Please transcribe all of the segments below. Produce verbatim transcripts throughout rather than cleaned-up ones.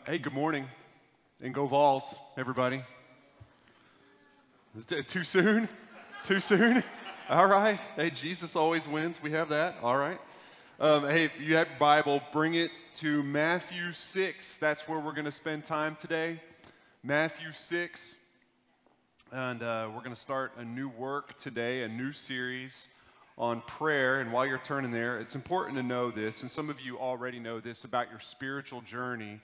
Hey, good morning, and go Vols, everybody. Is it too soon? Too soon? All right. Hey, Jesus always wins. We have that. All right. Um, hey, if you have your Bible, bring it to Matthew six. That's where we're going to spend time today. Matthew six. And uh, we're going to start a new work today, a new series on prayer. And while you're turning there, it's important to know this, and some of you already know this about your spiritual journey.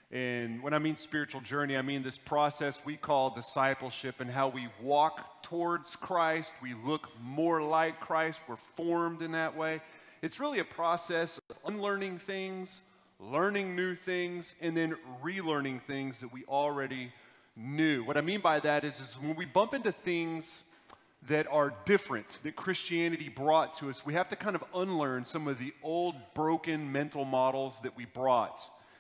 And when I mean spiritual journey, I mean this process we call discipleship and how we walk towards Christ. We look more like Christ. We're formed in that way. It's really a process of unlearning things, learning new things, and then relearning things that we already knew. What I mean by that is, is when we bump into things that are different, that Christianity brought to us, we have to kind of unlearn some of the old broken mental models that we brought.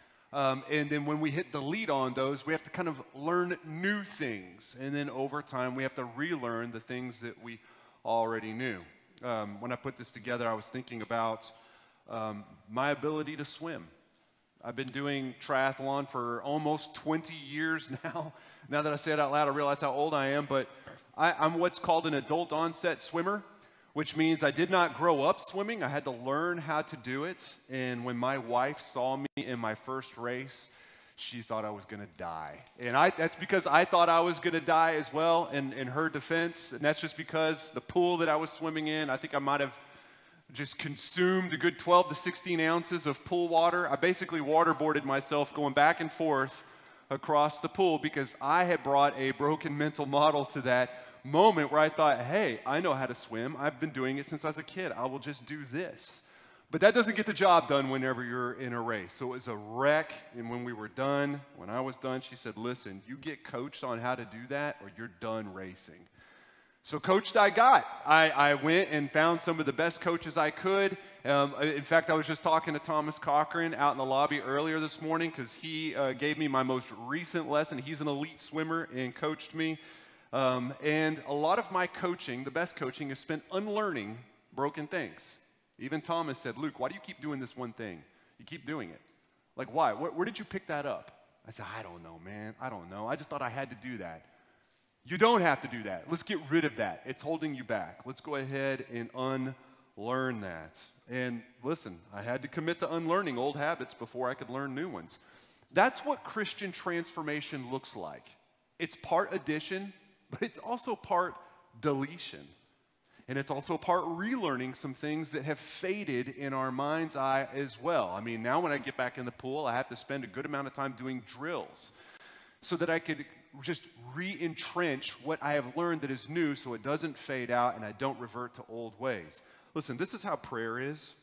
Um, and then when we hit delete on those, we have to kind of learn new things. And then over time, we have to relearn the things that we already knew. Um, when I put this together, I was thinking about um, my ability to swim. I've been doing triathlon for almost twenty years now. Now that I say it out loud, I realize how old I am. But I, I'm what's called an adult onset swimmer, which means I did not grow up swimming. I had to learn how to do it. And when my wife saw me in my first race, she thought I was going to die. And I, that's because I thought I was going to die as well in, in her defense. And that's just because the pool that I was swimming in, I think I might have just consumed a good twelve to sixteen ounces of pool water. I basically waterboarded myself going back and forth across the pool because I had brought a broken mental model to that moment where I thought, hey, I know how to swim. I've been doing it since I was a kid. I will just do this. But that doesn't get the job done whenever you're in a race. So it was a wreck. And when we were done, when I was done, she said, listen, you get coached on how to do that or you're done racing. So coached I got. I, I went and found some of the best coaches I could. Um, in fact, I was just talking to Thomas Cochran out in the lobby earlier this morning because he uh, gave me my most recent lesson. He's an elite swimmer and coached me. Um, and a lot of my coaching, the best coaching, is spent unlearning broken things. Even Thomas said, Luke, why do you keep doing this one thing? You keep doing it. Like, why? Where, where did you pick that up? I said, I don't know, man. I don't know. I just thought I had to do that. You don't have to do that. Let's get rid of that. It's holding you back. Let's go ahead and unlearn that. And listen, I had to commit to unlearning old habits before I could learn new ones. That's what Christian transformation looks like. It's part addition, but it's also part deletion. And it's also part relearning some things that have faded in our mind's eye as well. I mean, now when I get back in the pool, I have to spend a good amount of time doing drills so that I could just re-entrench what I have learned that is new so it doesn't fade out and I don't revert to old ways. Listen, this is how prayer is.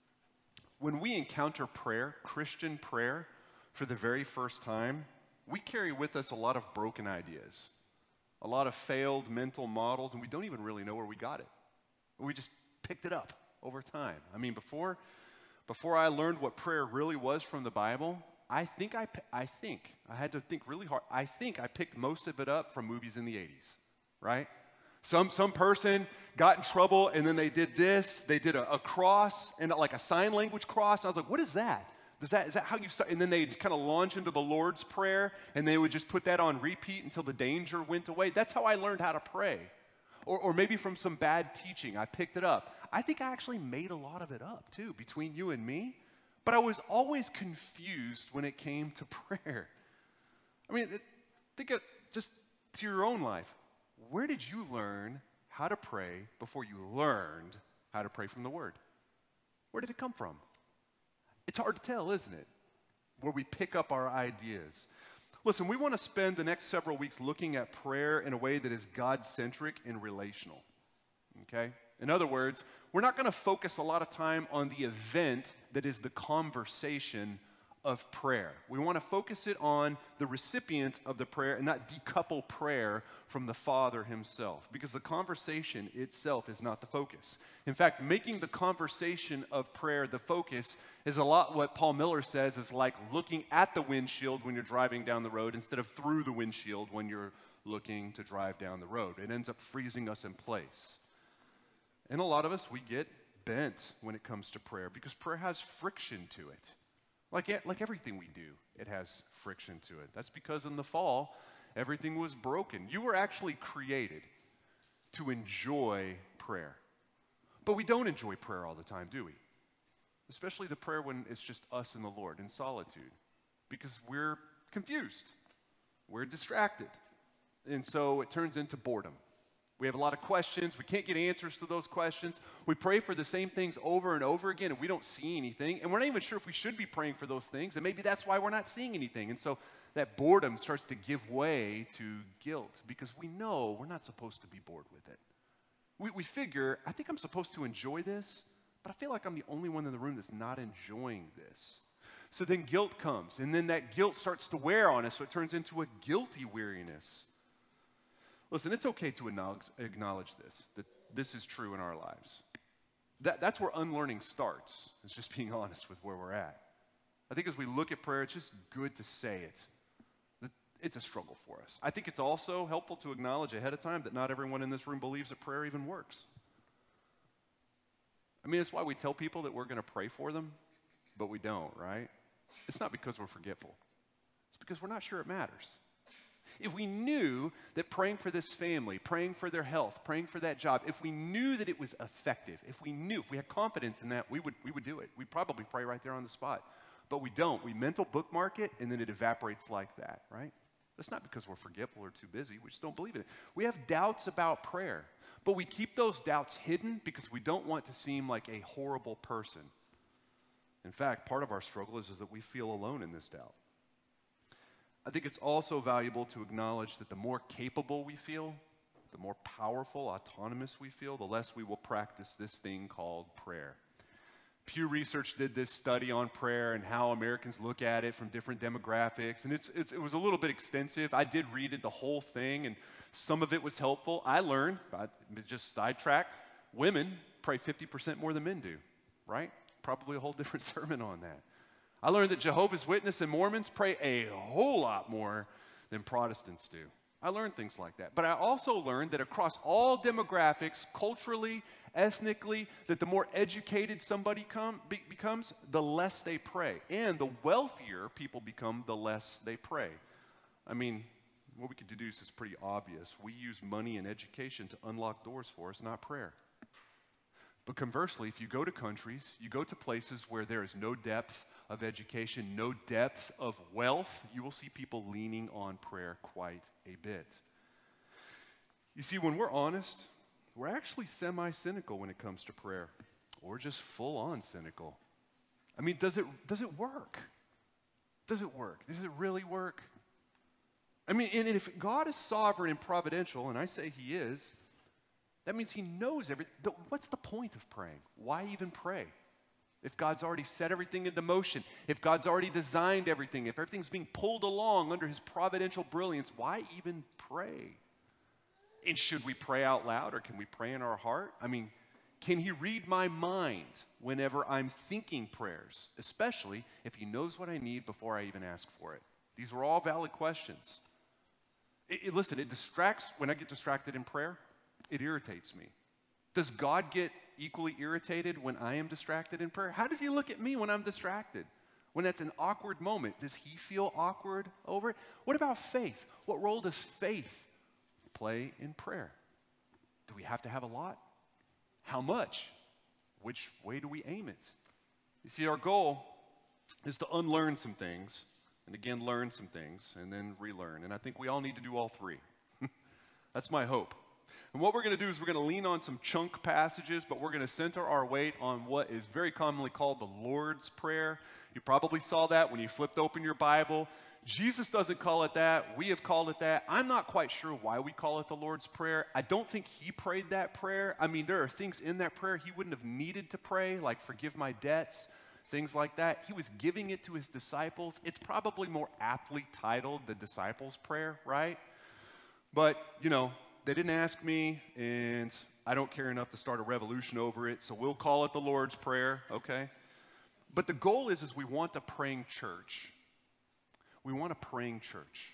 When we encounter prayer, Christian prayer, for the very first time, we carry with us a lot of broken ideas, a lot of failed mental models, and we don't even really know where we got it. We just picked it up over time. I mean, before, before I learned what prayer really was from the Bible, I think I, I think, I had to think really hard. I think I picked most of it up from movies in the eighties, right? Some, some person got in trouble and then they did this, they did a, a cross, and like a sign language cross. I was like, what is that? Does that, is that how you start? And then they'd kind of launch into the Lord's Prayer and they would just put that on repeat until the danger went away. That's how I learned how to pray. Or, or maybe from some bad teaching, I picked it up. I think I actually made a lot of it up too, between you and me. But I was always confused when it came to prayer. I mean, think of just to your own life. Where did you learn how to pray before you learned how to pray from the Word? Where did it come from? It's hard to tell, isn't it? Where we pick up our ideas. Listen, we want to spend the next several weeks looking at prayer in a way that is God-centric and relational. Okay? In other words, we're not going to focus a lot of time on the event that is the conversation of prayer. We want to focus it on the recipient of the prayer and not decouple prayer from the Father himself, because the conversation itself is not the focus. In fact, making the conversation of prayer the focus is a lot what Paul Miller says is like looking at the windshield when you're driving down the road instead of through the windshield when you're looking to drive down the road. It ends up freezing us in place. And a lot of us, we get bent when it comes to prayer because prayer has friction to it. Like, like everything we do, it has friction to it. That's because in the fall, everything was broken. You were actually created to enjoy prayer. But we don't enjoy prayer all the time, do we? Especially the prayer when it's just us and the Lord in solitude, because we're confused, we're distracted, and so it turns into boredom. We have a lot of questions. We can't get answers to those questions. We pray for the same things over and over again, and we don't see anything, and we're not even sure if we should be praying for those things, and maybe that's why we're not seeing anything. And so that boredom starts to give way to guilt, because we know we're not supposed to be bored with it. We, we figure, I think I'm supposed to enjoy this, but I feel like I'm the only one in the room that's not enjoying this. So then guilt comes, and then that guilt starts to wear on us, so it turns into a guilty weariness. Listen, it's okay to acknowledge, acknowledge this, that this is true in our lives. That, that's where unlearning starts, is just being honest with where we're at. I think as we look at prayer, it's just good to say it. That it's a struggle for us. I think it's also helpful to acknowledge ahead of time that not everyone in this room believes that prayer even works. I mean, it's why we tell people that we're going to pray for them, but we don't, right? It's not because we're forgetful. It's because we're not sure it matters. If we knew that praying for this family, praying for their health, praying for that job, if we knew that it was effective, if we knew, if we had confidence in that, we would, we would do it. We'd probably pray right there on the spot. But we don't. We mental bookmark it, and then it evaporates like that, right? That's not because we're forgetful or too busy. We just don't believe in it. We have doubts about prayer, but we keep those doubts hidden because we don't want to seem like a horrible person. In fact, part of our struggle is, is that we feel alone in this doubt. I think it's also valuable to acknowledge that the more capable we feel, the more powerful, autonomous we feel, the less we will practice this thing called prayer. Pew Research did this study on prayer and how Americans look at it from different demographics, and it's, it's, it was a little bit extensive. I did read it, the whole thing, and some of it was helpful. I learned, but just sidetrack, women pray fifty percent more than men do, right? Probably a whole different sermon on that. I learned that Jehovah's Witnesses and Mormons pray a whole lot more than Protestants do. I learned things like that. But I also learned that across all demographics, culturally, ethnically, that the more educated somebody come, be, becomes, the less they pray. And the wealthier people become, the less they pray. I mean, what we could deduce is pretty obvious. We use money and education to unlock doors for us, not prayer. But conversely, if you go to countries, you go to places where there is no depth of education, no depth of wealth, you will see people leaning on prayer quite a bit. You see, when we're honest, we're actually semi-cynical when it comes to prayer, or just full-on cynical. I mean, does it, does it work? Does it work? Does it really work? I mean, and if God is sovereign and providential, and I say He is, that means He knows everything. What's the point of praying? Why even pray? If God's already set everything into motion, if God's already designed everything, if everything's being pulled along under His providential brilliance, why even pray? And should we pray out loud, or can we pray in our heart? I mean, can He read my mind whenever I'm thinking prayers, especially if He knows what I need before I even ask for it? These are all valid questions. It, it, listen, it distracts, when I get distracted in prayer, it irritates me. Does God get equally irritated when I am distracted in prayer? How does He look at me when I'm distracted? When that's an awkward moment, does He feel awkward over it? What about faith? What role does faith play in prayer? Do we have to have a lot? How much? Which way do we aim it? You see, our goal is to unlearn some things, and again, learn some things, and then relearn. And I think we all need to do all three. That's my hope. And what we're going to do is we're going to lean on some chunk passages, but we're going to center our weight on what is very commonly called the Lord's Prayer. You probably saw that when you flipped open your Bible. Jesus doesn't call it that. We have called it that. I'm not quite sure why we call it the Lord's Prayer. I don't think He prayed that prayer. I mean, there are things in that prayer He wouldn't have needed to pray, like forgive my debts, things like that. He was giving it to His disciples. It's probably more aptly titled the Disciples' Prayer, right? But, you know, they didn't ask me, and I don't care enough to start a revolution over it, so we'll call it the Lord's Prayer, okay? But the goal is, is we want a praying church. We want a praying church,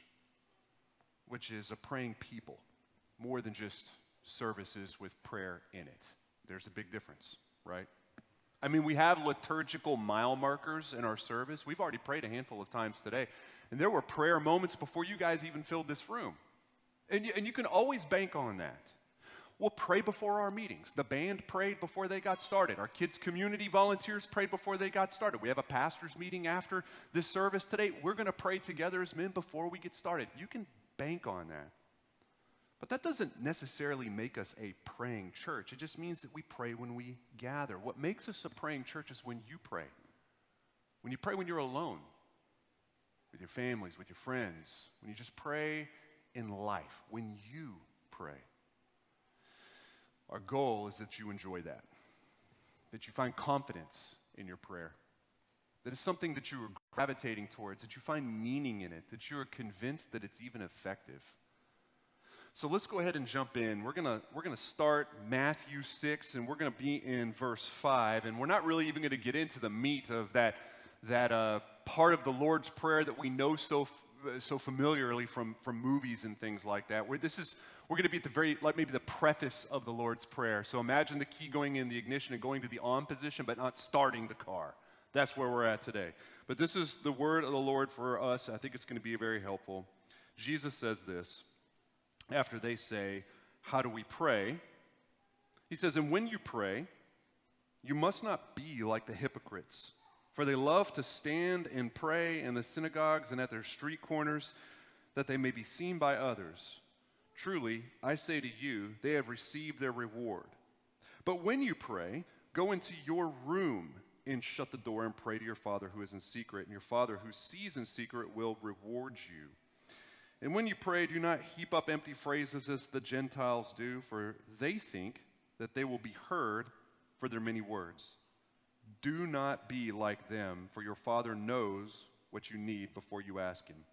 which is a praying people, more than just services with prayer in it. There's a big difference, right? I mean, we have liturgical mile markers in our service. We've already prayed a handful of times today. And there were prayer moments before you guys even filled this room. And you, and you can always bank on that. We'll pray before our meetings. The band prayed before they got started. Our kids' community volunteers prayed before they got started. We have a pastor's meeting after this service today. We're going to pray together as men before we get started. You can bank on that. But that doesn't necessarily make us a praying church. It just means that we pray when we gather. What makes us a praying church is when you pray. When you pray when you're alone, with your families, with your friends. When you just pray in life. When you pray. Our goal is that you enjoy that. That you find confidence in your prayer. That it's something that you are gravitating towards. That you find meaning in it. That you are convinced that it's even effective. So let's go ahead and jump in. We're gonna we're gonna start Matthew six, and we're gonna be in verse five, and we're not really even gonna get into the meat of that that uh, part of the Lord's Prayer that we know so so familiarly from from movies and things like that. Where this is we're gonna be at the very like maybe the preface of the Lord's Prayer. So imagine the key going in the ignition and going to the on position, but not starting the car. That's where we're at today. But this is the word of the Lord for us. I think it's going to be very helpful. Jesus says this. After they say, how do we pray? He says, and when you pray, you must not be like the hypocrites, for they love to stand and pray in the synagogues and at their street corners, that they may be seen by others. Truly, I say to you, they have received their reward. But when you pray, go into your room and shut the door and pray to your Father who is in secret, and your Father who sees in secret will reward you. And when you pray, do not heap up empty phrases as the Gentiles do, for they think that they will be heard for their many words. Do not be like them, for your Father knows what you need before you ask Him.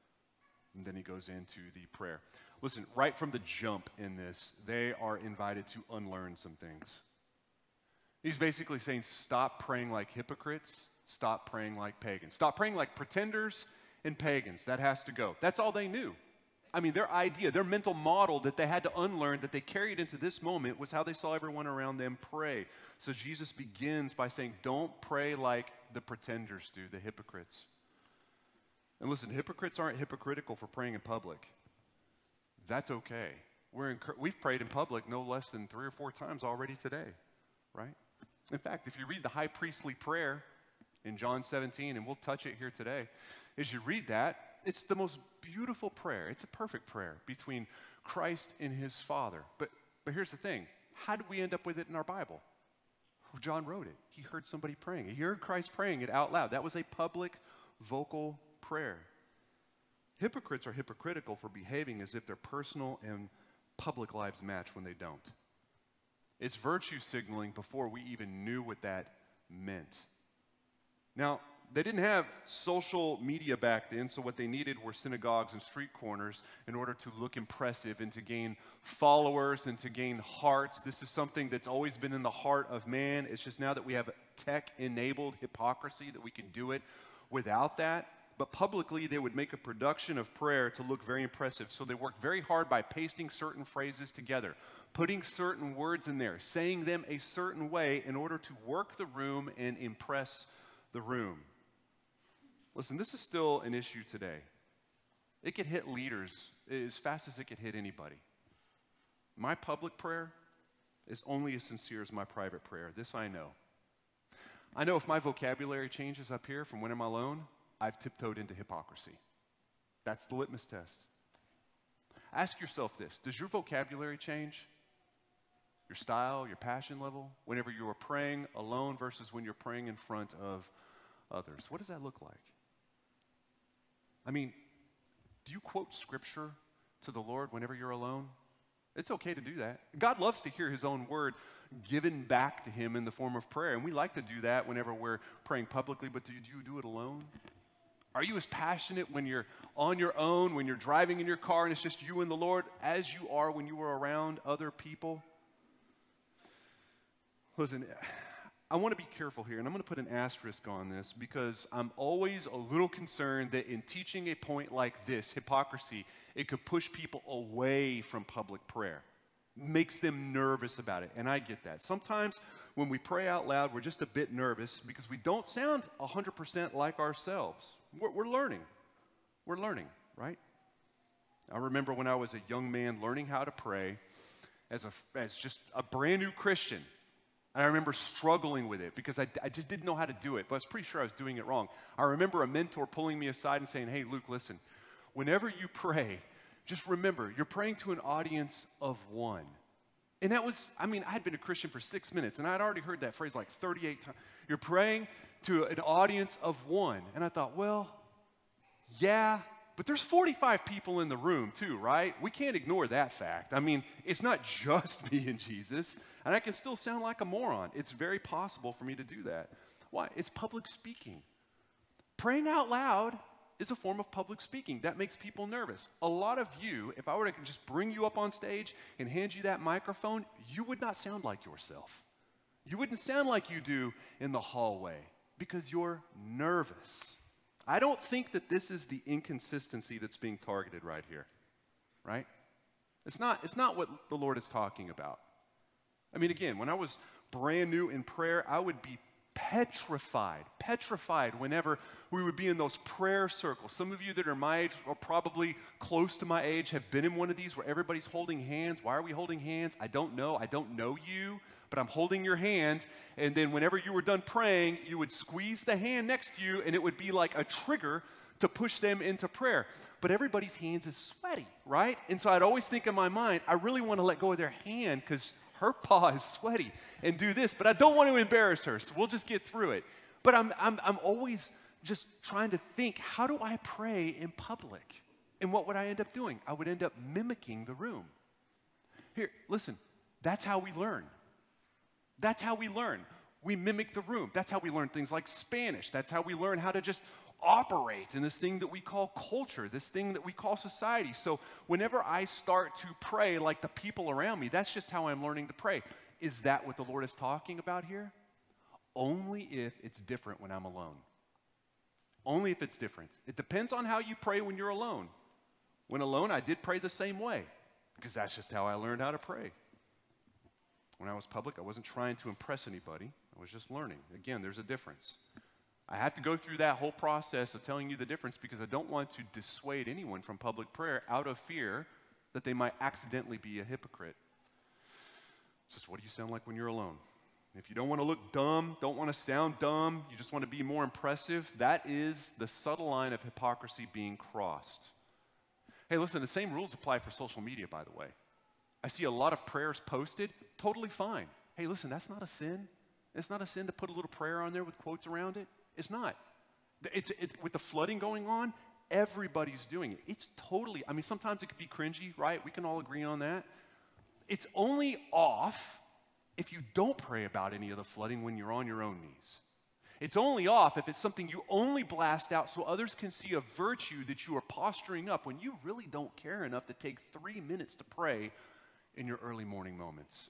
And then he goes into the prayer. Listen, right from the jump in this, they are invited to unlearn some things. He's basically saying, stop praying like hypocrites, stop praying like pagans. Stop praying like pretenders and pagans. That has to go. That's all they knew. I mean, their idea, their mental model that they had to unlearn, that they carried into this moment, was how they saw everyone around them pray. So Jesus begins by saying, don't pray like the pretenders do, the hypocrites. And listen, hypocrites aren't hypocritical for praying in public. That's okay. We're incur- we've prayed in public no less than three or four times already today, right? In fact, if you read the high priestly prayer in John seventeen, and we'll touch it here today, as you read that, it's the most beautiful prayer. It's a perfect prayer between Christ and his Father. But, but here's the thing. How did we end up with it in our Bible? Well, John wrote it. He heard somebody praying. He heard Christ praying it out loud. That was a public, vocal prayer. Hypocrites are hypocritical for behaving as if their personal and public lives match when they don't. It's virtue signaling before we even knew what that meant. Now, they didn't have social media back then, so what they needed were synagogues and street corners in order to look impressive and to gain followers and to gain hearts. This is something that's always been in the heart of man. It's just now that we have tech-enabled hypocrisy that we can do it without that. But publicly, they would make a production of prayer to look very impressive. So they worked very hard by pasting certain phrases together, putting certain words in there, saying them a certain way in order to work the room and impress the room. Listen, this is still an issue today. It could hit leaders as fast as it could hit anybody. My public prayer is only as sincere as my private prayer. This I know. I know if my vocabulary changes up here from when I'm alone, I've tiptoed into hypocrisy. That's the litmus test. Ask yourself this. Does your vocabulary change? Your style, your passion level? Whenever you are praying alone versus when you're praying in front of others. What does that look like? I mean, do you quote scripture to the Lord whenever you're alone? It's okay to do that. God loves to hear his own word given back to him in the form of prayer. And we like to do that whenever we're praying publicly, but do you do it alone? Are you as passionate when you're on your own, when you're driving in your car and it's just you and the Lord, as you are when you are around other people? Listen, I want to be careful here, and I'm going to put an asterisk on this because I'm always a little concerned that in teaching a point like this, hypocrisy, it could push people away from public prayer. makes them nervous about it, and I get that. Sometimes when we pray out loud, we're just a bit nervous because we don't sound one hundred percent like ourselves. We're, we're learning. We're learning, right? I remember when I was a young man learning how to pray as, a, as just a brand new Christian. And I remember struggling with it because I, I just didn't know how to do it, but I was pretty sure I was doing it wrong. I remember a mentor pulling me aside and saying, hey, Luke, listen, whenever you pray, just remember, you're praying to an audience of one. And that was, I mean, I had been a Christian for six minutes, and I'd already heard that phrase like thirty-eight times. You're praying to an audience of one. And I thought, well, yeah, but there's forty-five people in the room too, right? We can't ignore that fact. I mean, it's not just me and Jesus, and I can still sound like a moron. It's very possible for me to do that. Why? It's public speaking. Praying out loud is a form of public speaking. That makes people nervous. A lot of you, if I were to just bring you up on stage and hand you that microphone, you would not sound like yourself. You wouldn't sound like you do in the hallway because you're nervous. I don't think that this is the inconsistency that's being targeted right here, right? It's not, it's not what the Lord is talking about. I mean, again, when I was brand new in prayer, I would be petrified, petrified whenever we would be in those prayer circles. Some of you that are my age or probably close to my age have been in one of these where everybody's holding hands. Why are we holding hands? I don't know. I don't know you, but I'm holding your hand. And then whenever you were done praying, you would squeeze the hand next to you, and it would be like a trigger to push them into prayer. But everybody's hands is sweaty, right? And so I'd always think in my mind, I really want to let go of their hand because her paw is sweaty and do this, but I don't want to embarrass her, so we'll just get through it. But I'm, I'm, I'm always just trying to think, how do I pray in public? And what would I end up doing? I would end up mimicking the room. Here, listen, that's how we learn. That's how we learn. We mimic the room. That's how we learn things like Spanish. That's how we learn how to just operate in this thing that we call culture, this thing that we call society. So whenever I start to pray like the people around me, that's just how I'm learning to pray. Is that what the Lord is talking about here? Only if it's different when I'm alone. Only if it's different. It depends on how you pray when you're alone. When alone, I did pray the same way because that's just how I learned how to pray. When I was public, I wasn't trying to impress anybody. I was just learning. Again, there's a difference. I have to go through that whole process of telling you the difference because I don't want to dissuade anyone from public prayer out of fear that they might accidentally be a hypocrite. It's just, what do you sound like when you're alone? If you don't want to look dumb, don't want to sound dumb, you just want to be more impressive, that is the subtle line of hypocrisy being crossed. Hey, listen, the same rules apply for social media, by the way. I see a lot of prayers posted, totally fine. Hey, listen, that's not a sin. It's not a sin to put a little prayer on there with quotes around it. It's not. It's, it, with the flooding going on, everybody's doing it. It's totally, I mean, sometimes it could be cringy, right? We can all agree on that. It's only off if you don't pray about any of the flooding when you're on your own knees. It's only off if it's something you only blast out so others can see a virtue that you are posturing up when you really don't care enough to take three minutes to pray in your early morning moments.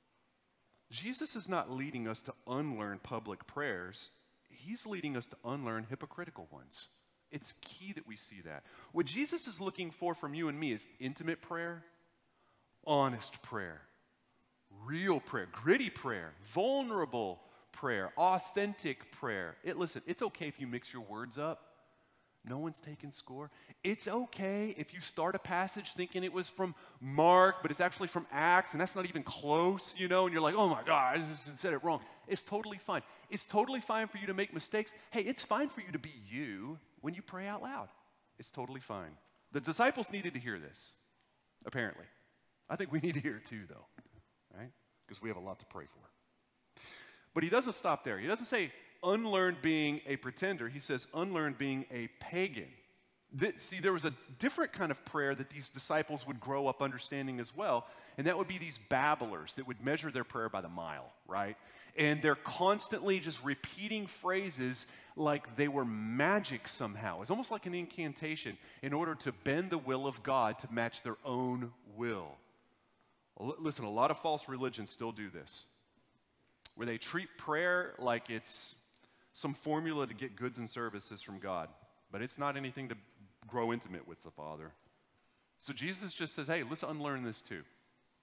Jesus is not leading us to unlearn public prayers. He's leading us to unlearn hypocritical ones. It's key that we see that. What Jesus is looking for from you and me is intimate prayer, honest prayer, real prayer, gritty prayer, vulnerable prayer, authentic prayer. It, listen, it's okay if you mix your words up. No one's taking score. It's okay if you start a passage thinking it was from Mark, but it's actually from Acts, and that's not even close, you know, and you're like, oh my God, I just said it wrong. It's totally fine. It's totally fine for you to make mistakes. Hey, it's fine for you to be you when you pray out loud. It's totally fine. The disciples needed to hear this, apparently. I think we need to hear it too, though, right? Because we have a lot to pray for. But he doesn't stop there. He doesn't say, unlearn being a pretender. He says, unlearn being a pagan. Th- see, there was a different kind of prayer that these disciples would grow up understanding as well, and that would be these babblers that would measure their prayer by the mile, right? And they're constantly just repeating phrases like they were magic somehow. It's almost like an incantation in order to bend the will of God to match their own will. L- listen, a lot of false religions still do this, where they treat prayer like it's some formula to get goods and services from God, but it's not anything to grow intimate with the Father. So Jesus just says, hey, let's unlearn this too.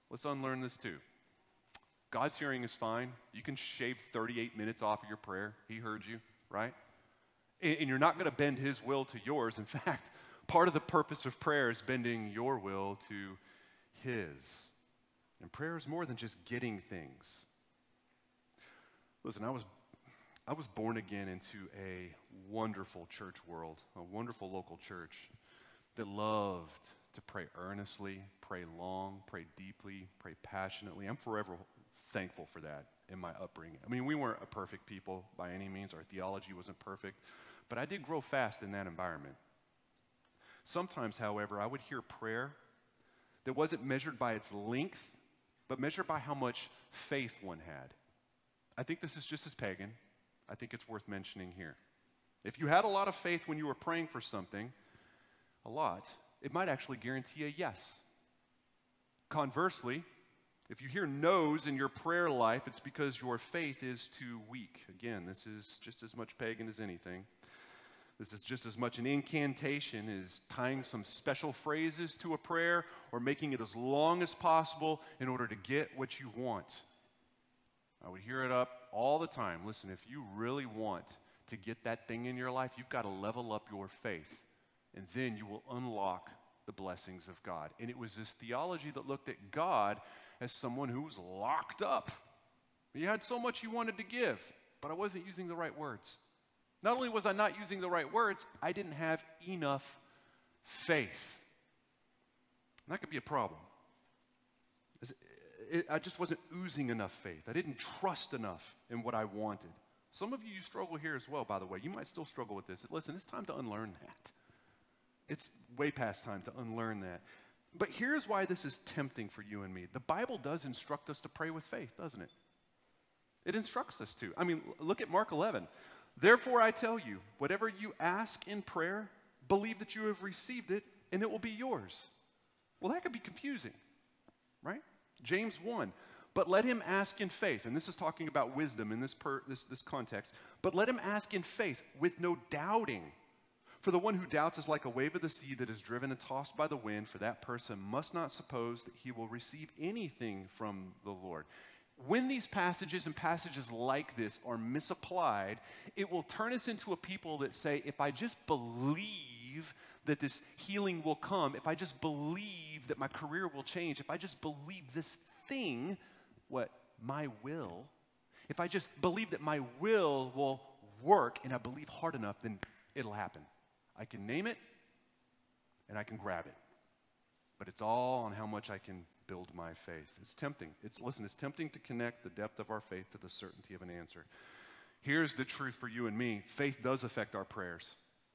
Let's unlearn this too. God's hearing is fine. You can shave thirty-eight minutes off of your prayer. He heard you, right? And, and you're not going to bend his will to yours. In fact, part of the purpose of prayer is bending your will to his. And prayer is more than just getting things. Listen, I was I was born again into a wonderful church world, a wonderful local church that loved to pray earnestly, pray long, pray deeply, pray passionately. I'm forever thankful for that in my upbringing. I mean, we weren't a perfect people by any means. Our theology wasn't perfect, but I did grow fast in that environment. Sometimes, however, I would hear prayer that wasn't measured by its length, but measured by how much faith one had. I think this is just as pagan. I think it's worth mentioning here. If you had a lot of faith when you were praying for something, a lot, it might actually guarantee a yes. Conversely, if you hear no's in your prayer life, it's because your faith is too weak. Again, this is just as much pagan as anything. This is just as much an incantation as tying some special phrases to a prayer or making it as long as possible in order to get what you want. I would hear it up all the time. Listen, if you really want to get that thing in your life, you've got to level up your faith, and then you will unlock the blessings of God. And it was this theology that looked at God as someone who was locked up. He had so much he wanted to give, but I wasn't using the right words. Not only was I not using the right words, I didn't have enough faith. And that could be a problem. It, I just wasn't oozing enough faith. I didn't trust enough in what I wanted. Some of you, you struggle here as well, by the way. You might still struggle with this. Listen, it's time to unlearn that. It's way past time to unlearn that. But here's why this is tempting for you and me. The Bible does instruct us to pray with faith, doesn't it? It instructs us to. I mean, look at Mark eleven. Therefore, I tell you, whatever you ask in prayer, believe that you have received it, and it will be yours. Well, that could be confusing, right? James one, but let him ask in faith, and this is talking about wisdom in this, per, this, this context, but let him ask in faith with no doubting. For the one who doubts is like a wave of the sea that is driven and tossed by the wind, for that person must not suppose that he will receive anything from the Lord. When these passages and passages like this are misapplied, it will turn us into a people that say, if I just believe that this healing will come, if I just believe that my career will change, if I just believe this thing, what, my will, if I just believe that my will will work and I believe hard enough, then it'll happen. I can name it and I can grab it. But it's all on how much I can build my faith. It's tempting. It's, listen, it's tempting to connect the depth of our faith to the certainty of an answer. Here's the truth for you and me. Faith does affect our prayers,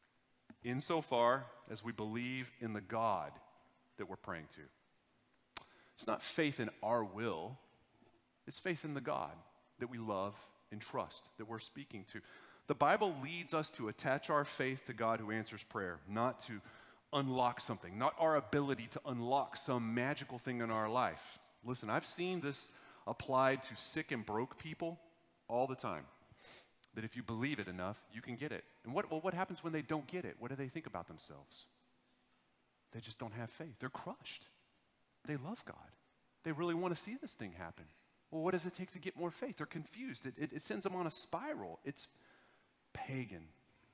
insofar as we believe in the God that we're praying to. It's not faith in our will. It's faith in the God that we love and trust, that we're speaking to. The Bible leads us to attach our faith to God who answers prayer, not to unlock something, not our ability to unlock some magical thing in our life. Listen, I've seen this applied to sick and broke people all the time, that if you believe it enough, you can get it. And what, well, what happens when they don't get it? What do they think about themselves? They just don't have faith. They're crushed. They love God. They really want to see this thing happen. Well, what does it take to get more faith? They're confused. It, it, it sends them on a spiral. It's pagan.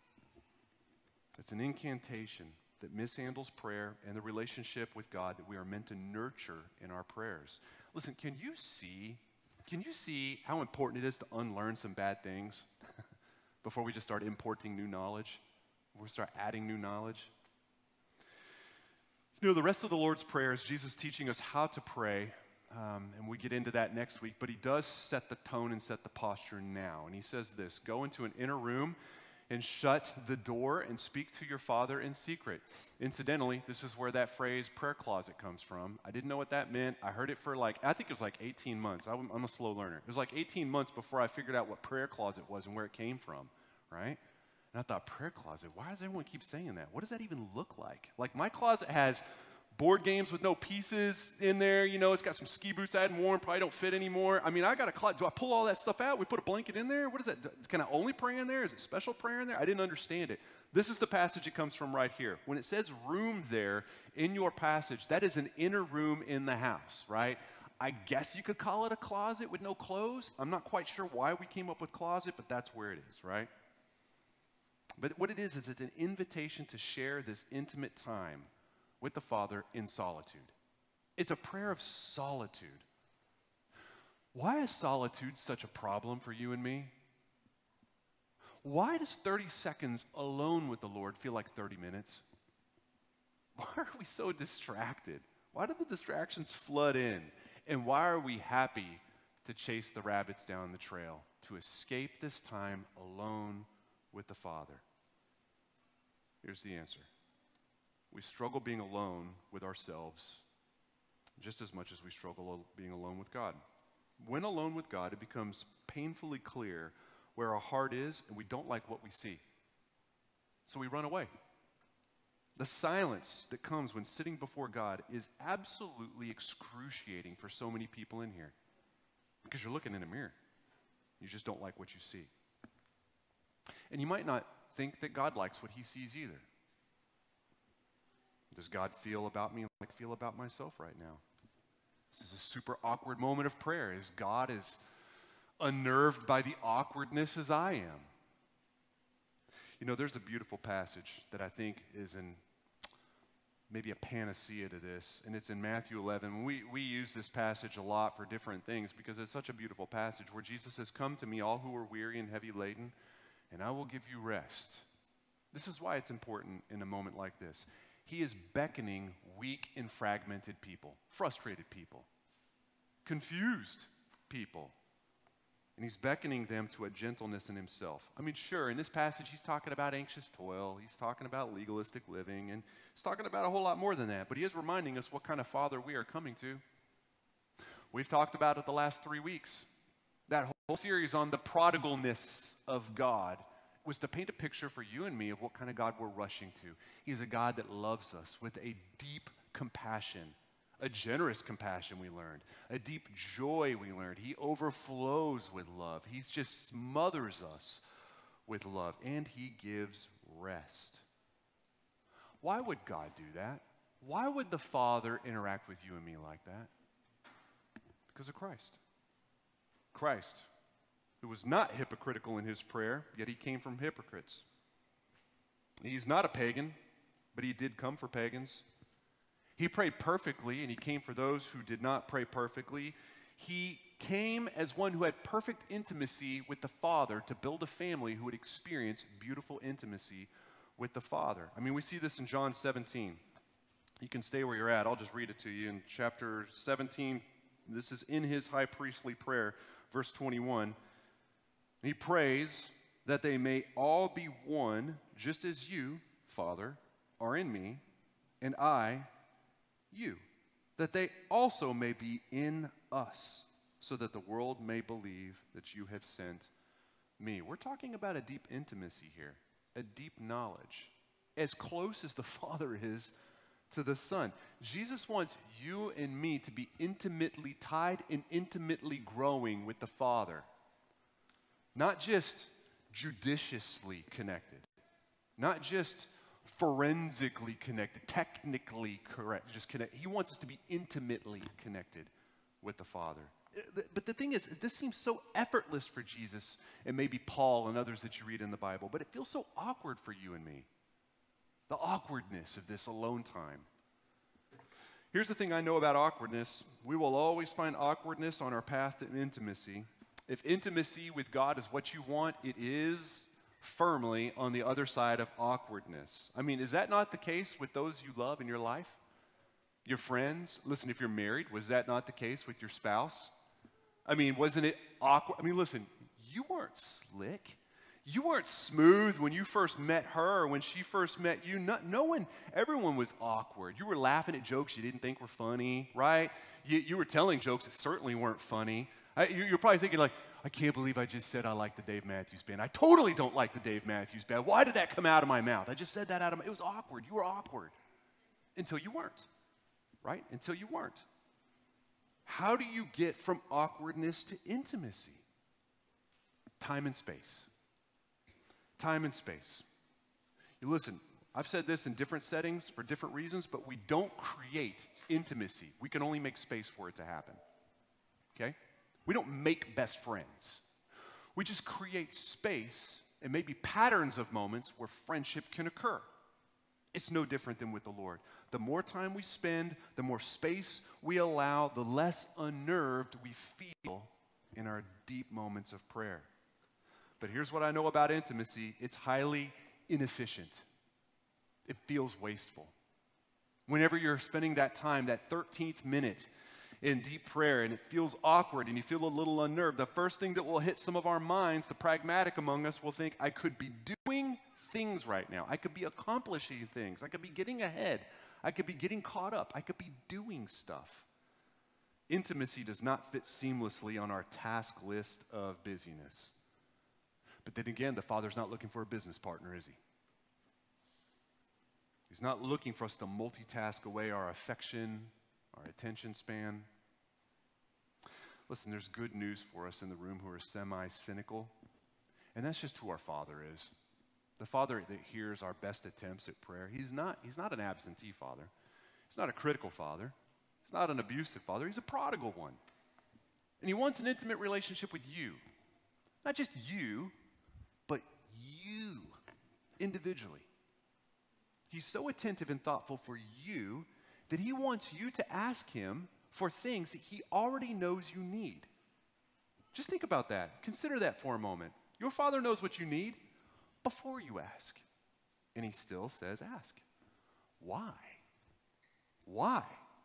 It's an incantation that mishandles prayer and the relationship with God that we are meant to nurture in our prayers. Listen, can you see, can you see how important it is to unlearn some bad things before we just start importing new knowledge, before we start adding new knowledge? You know, the rest of the Lord's Prayer is Jesus teaching us how to pray, um, and we get into that next week, but he does set the tone and set the posture now. And he says this, go into an inner room and shut the door and speak to your Father in secret. Incidentally, this is where that phrase prayer closet comes from. I didn't know what that meant. I heard it for like, I think it was like eighteen months. I'm a slow learner. It was like eighteen months before I figured out what prayer closet was and where it came from, right? And I thought, prayer closet, why does everyone keep saying that? What does that even look like? Like my closet has board games with no pieces in there. You know, it's got some ski boots I hadn't worn, probably don't fit anymore. I mean, I got a closet. Do I pull all that stuff out? We put a blanket in there? What is that? Can I only pray in there? Is it special prayer in there? I didn't understand it. This is the passage it comes from right here. When it says room there in your passage, that is an inner room in the house, right? I guess you could call it a closet with no clothes. I'm not quite sure why we came up with closet, but that's where it is, right? But what it is, is it's an invitation to share this intimate time with the Father in solitude. It's a prayer of solitude. Why is solitude such a problem for you and me? Why does thirty seconds alone with the Lord feel like thirty minutes? Why are we so distracted? Why do the distractions flood in? And why are we happy to chase the rabbits down the trail, to escape this time alone with the Father? Here's the answer. We struggle being alone with ourselves just as much as we struggle being alone with God. When alone with God, it becomes painfully clear where our heart is and we don't like what we see. So we run away. The silence that comes when sitting before God is absolutely excruciating for so many people in here because you're looking in a mirror. You just don't like what you see. And you might not think that God likes what he sees either. Does God feel about me like I feel about myself right now? This is a super awkward moment of prayer. Is God as unnerved by the awkwardness as I am? You know, there's a beautiful passage that I think is in maybe a panacea to this, and it's in Matthew eleven. We, we use this passage a lot for different things because it's such a beautiful passage where Jesus says, "Come to me, all who are weary and heavy laden, and I will give you rest." This is why it's important in a moment like this. He is beckoning weak and fragmented people, frustrated people, confused people. And he's beckoning them to a gentleness in himself. I mean, sure, in this passage, he's talking about anxious toil. He's talking about legalistic living. And he's talking about a whole lot more than that. But he is reminding us what kind of Father we are coming to. We've talked about it the last three weeks. That whole series on the prodigalness of God was to paint a picture for you and me of what kind of God we're rushing to. He's a God that loves us with a deep compassion. A generous compassion, we learned. A deep joy, we learned. He overflows with love. He just smothers us with love. And he gives rest. Why would God do that? Why would the Father interact with you and me like that? Because of Christ. Christ, who was not hypocritical in his prayer, yet he came from hypocrites. He's not a pagan, but he did come for pagans. He prayed perfectly, and he came for those who did not pray perfectly. He came as one who had perfect intimacy with the Father to build a family who would experience beautiful intimacy with the Father. I mean, we see this in John seventeen. You can stay where you're at. I'll just read it to you. In chapter seventeen, this is in his high priestly prayer, verse twenty-one. He prays that they may all be one, just as you, Father, are in me, and I you, that they also may be in us, so that the world may believe that you have sent me. We're talking about a deep intimacy here, a deep knowledge, as close as the Father is to the Son. Jesus wants you and me to be intimately tied and intimately growing with the Father, not just judiciously connected, not just forensically connected, technically correct, just connect. He wants us to be intimately connected with the Father. But the thing is, this seems so effortless for Jesus and maybe Paul and others that you read in the Bible, but it feels so awkward for you and me. The awkwardness of this alone time. Here's the thing I know about awkwardness. We will always find awkwardness on our path to intimacy. If intimacy with God is what you want, it is firmly on the other side of awkwardness. I mean, is that not the case with those you love in your life? Your friends? Listen, if you're married, was that not the case with your spouse? I mean, wasn't it awkward? I mean, listen, you weren't slick. You weren't smooth when you first met her or when she first met you. No, no one, everyone was awkward. You were laughing at jokes you didn't think were funny, right? You, you were telling jokes that certainly weren't funny. I, you, you're probably thinking like, I can't believe I just said I like the Dave Matthews Band. I totally don't like the Dave Matthews Band. Why did that come out of my mouth? I just said that out of my, it was awkward. You were awkward until you weren't, right? Until you weren't. How do you get from awkwardness to intimacy? Time and space. Time and space. You listen, I've said this in different settings for different reasons, but we don't create intimacy. We can only make space for it to happen. okay? We don't make best friends. We just create space and maybe patterns of moments where friendship can occur. It's no different than with the Lord. The more time we spend, the more space we allow, the less unnerved we feel in our deep moments of prayer. But here's what I know about intimacy. It's highly inefficient. It feels wasteful. Whenever you're spending that time, that thirteenth minute in deep prayer, and it feels awkward and you feel a little unnerved, the first thing that will hit some of our minds, the pragmatic among us, will think, I could be doing things right now. I could be accomplishing things. I could be getting ahead. I could be getting caught up. I could be doing stuff. Intimacy does not fit seamlessly on our task list of busyness. But then again, the Father's not looking for a business partner, is he? He's not looking for us to multitask away our affection, our attention span. Listen, there's good news for us in the room who are semi-cynical, and that's just who our Father is. The Father that hears our best attempts at prayer. He's not, he's not an absentee Father. He's not a critical Father. He's not an abusive Father. He's a prodigal one. And he wants an intimate relationship with you. Not just you, but you individually. He's so attentive and thoughtful for you that he wants you to ask him for things that he already knows you need. Just think about that. Consider that for a moment. Your Father knows what you need before you ask. And he still says ask. Why? Why?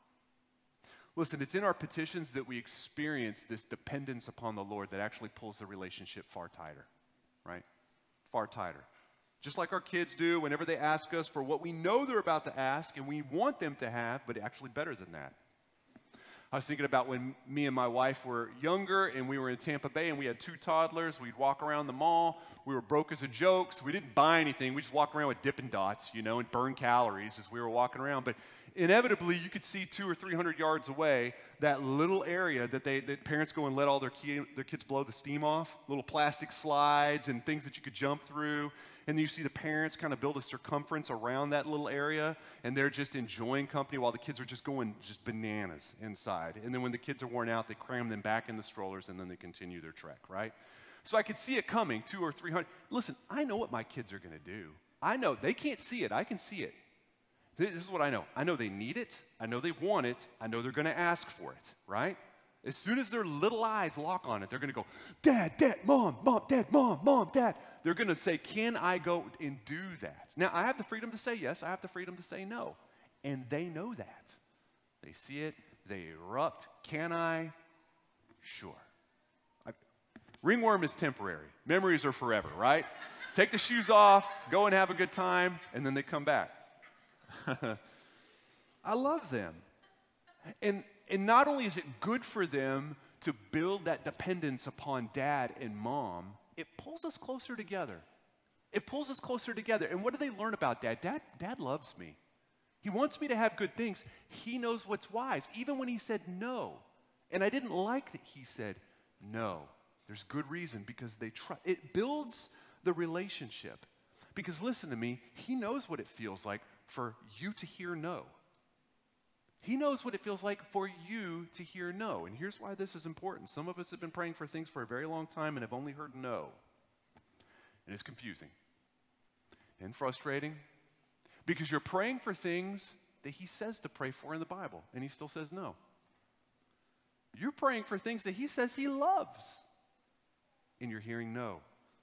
Listen, it's in our petitions that we experience this dependence upon the Lord that actually pulls the relationship far tighter, right? Far tighter. Just like our kids do whenever they ask us for what we know they're about to ask and we want them to have, but actually better than that. I was thinking about when me and my wife were younger and we were in Tampa Bay and we had two toddlers. We'd walk around the mall. We were broke as a joke, so we didn't buy anything. We just walked around with Dippin' Dots, you know, and burn calories as we were walking around. But inevitably, you could see two or three hundred yards away that little area that they that parents go and let all their, key, their kids blow the steam off, little plastic slides and things that you could jump through. And then you see the parents kind of build a circumference around that little area, and they're just enjoying company while the kids are just going just bananas inside. And then when the kids are worn out, they cram them back in the strollers, and then they continue their trek, right? So I could see it coming, two or three hundred. Listen, I know what my kids are going to do. I know. They can't see it. I can see it. This is what I know. I know they need it. I know they want it. I know they're going to ask for it, right? As soon as their little eyes lock on it, they're going to go, Dad, Dad, Mom, Mom, Dad, Mom, Mom, Dad. They're going to say, can I go and do that? Now, I have the freedom to say yes. I have the freedom to say no. And they know that. They see it. They erupt. Can I? Sure. I, ringworm is temporary. Memories are forever, right? Take the shoes off, go and have a good time, and then they come back. I love them. And, and not only is it good for them to build that dependence upon Dad and Mom, it pulls us closer together. It pulls us closer together. And what do they learn about Dad? Dad, Dad loves me. He wants me to have good things. He knows what's wise, even when he said no. And I didn't like that he said no. There's good reason, because they trust. It builds the relationship. Because listen to me, he knows what it feels like for you to hear no. He knows what it feels like for you to hear no. And here's why this is important. Some of us have been praying for things for a very long time and have only heard no. And it's confusing and frustrating, because you're praying for things that he says to pray for in the Bible, and he still says no. You're praying for things that he says he loves, and you're hearing no.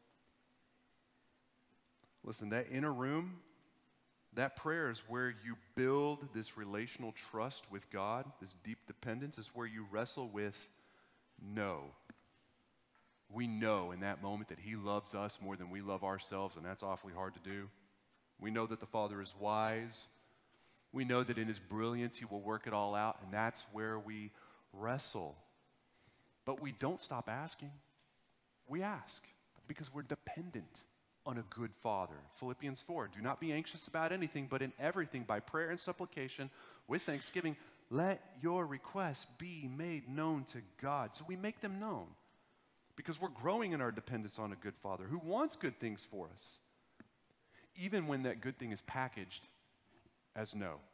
Listen, that inner room, that prayer is where you build this relational trust with God, this deep dependence. Is where you wrestle with no. We know in that moment that he loves us more than we love ourselves, and that's awfully hard to do. We know that the Father is wise. We know that in his brilliance he will work it all out, and that's where we wrestle. But we don't stop asking. We ask because we're dependent on a good Father. Philippians four, do not be anxious about anything, but in everything by prayer and supplication with thanksgiving, let your requests be made known to God. So we make them known because we're growing in our dependence on a good Father who wants good things for us, even when that good thing is packaged as no.